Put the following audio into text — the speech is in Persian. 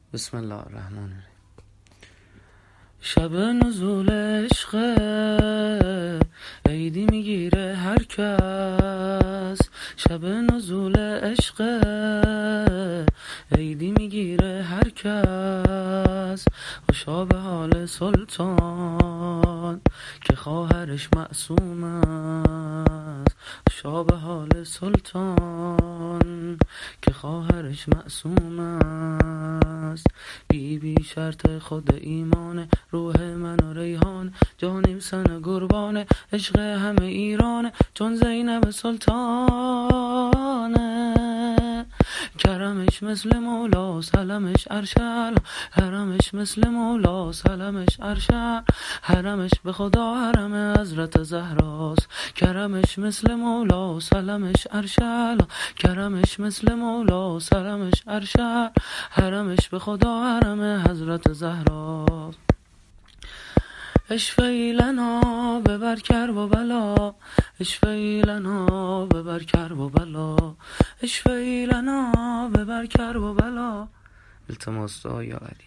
بسم الله الرحمن الرحیم. شب نزول عشق عیدی میگیره هر کس. شب نزول عشق عیدی میگیره هر کس. خوشا به حال سلطان که خواهرش معصوم است. خوشا به حال سلطان که خواهرش معصوم است. بی بی شرط خود ایمان، روح من و ریحان، جانیم سن قربان عشق همه ایران. چون زینب سلطانه کرمش مثل مولا سلمش ارشل. حرمش مثل مولا سلمش ارشل. حرمش به خدا حرم حضرت زهراست. کرمش مثل مولا سلمش ارشل. کرمش مثل مولا سلمش ارشل. حرمش به خدا حرم حضرت زهراست. اشفعی لنا ببر کرب و بلا. اشفعی لنا ببر کرب و بلا. اشفعی لنا ببر کرب و بلا. التماس دعا یا علی.